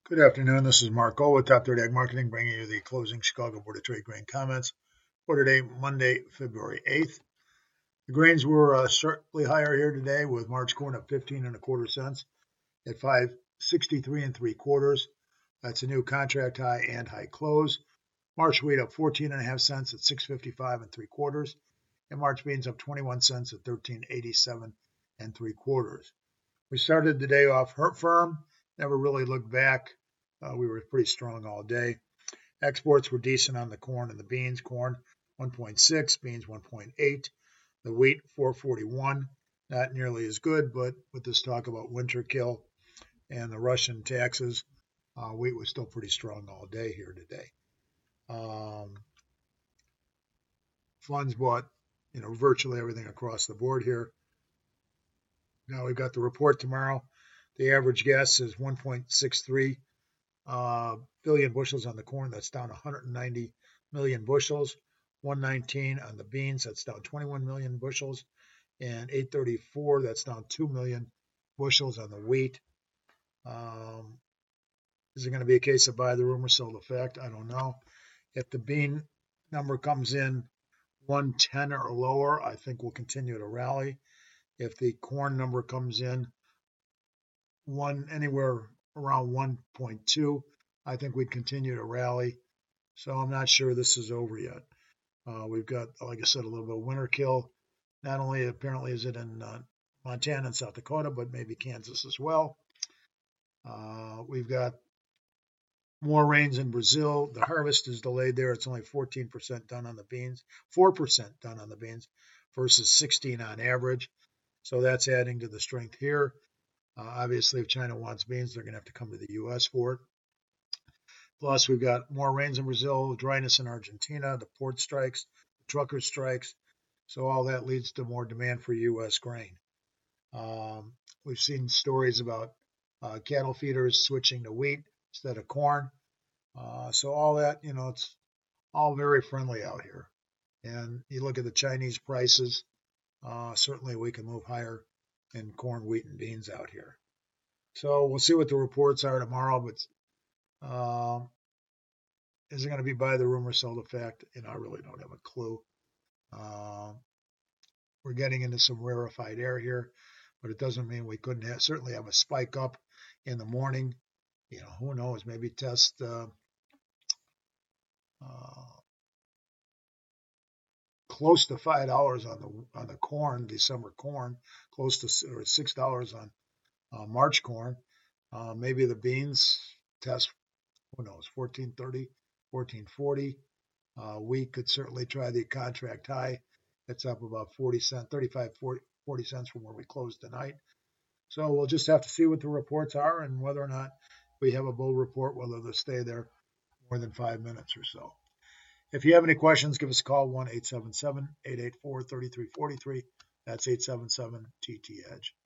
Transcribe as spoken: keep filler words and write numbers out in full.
Good afternoon. This is Mark Gold with Top thirty Ag Marketing, bringing you the closing Chicago Board of Trade grain comments for today, Monday, February eighth. The grains were uh, sharply higher here today, with March corn up fifteen and a quarter cents at five sixty-three and three quarters. That's a new contract high and high close. March wheat up fourteen and a half cents at six fifty-five and three quarters, and March beans up twenty-one cents at thirteen eighty-seven and three quarters. We started the day off firm, never really looked back. Uh, we were pretty strong all day. Exports were decent on the corn and the beans. Corn one point six, beans one point eight, the wheat four forty-one. Not nearly as good, but with this talk about winter kill and the Russian taxes, uh, wheat was still pretty strong all day here today. Um, funds bought, you know, virtually everything across the board here. Now we've got the report tomorrow. The average guess is one point six three uh, billion bushels on the corn. That's down one hundred ninety million bushels. one nineteen on the beans. That's down twenty-one million bushels. And eight thirty-four, that's down two million bushels on the wheat. Um, is it going to be a case of buy the rumor, sell the fact? I don't know. If the bean number comes in one ten or lower, I think we'll continue to rally. If the corn number comes in one anywhere around one point two, I think we'd continue to rally. So I'm not sure this is over yet. Uh, we've got, like I said, a little bit of winter kill. Not only apparently is it in uh, Montana and South Dakota, but maybe Kansas as well. Uh, we've got more rains in Brazil. The harvest is delayed there. It's only fourteen percent done on the beans, four percent done on the beans versus sixteen on average. So that's adding to the strength here. Uh, obviously, if China wants beans, they're going to have to come to the U S for it. Plus, we've got more rains in Brazil, dryness in Argentina, the port strikes, the trucker strikes. So all that leads to more demand for U S grain. Um, we've seen stories about uh, cattle feeders switching to wheat instead of corn. Uh, so all that, you know, it's all very friendly out here. And you look at the Chinese prices, uh, certainly we can move higher in corn, wheat, and beans out here. So we'll see what the reports are tomorrow, but uh, is it going to be buy the rumor, sell the fact? You know, I really don't have a clue. Uh, we're getting into some rarefied air here, but it doesn't mean we couldn't have, certainly have a spike up in the morning. You know, who knows? Maybe test uh, uh, close to five dollars on the on the corn, December corn, close to or six dollars on uh, March corn. Uh, maybe the beans test, who knows, fourteen thirty, fourteen forty. Uh, we could certainly try the contract high. It's up about forty cents, thirty-five, forty, forty cents from where we closed tonight. So we'll just have to see what the reports are and whether or not we have a bull report, whether they'll stay there more than five minutes or so. If you have any questions, give us a call, one eight seven seven, eight eight four, three three four three. That's eight seven seven T T Edge.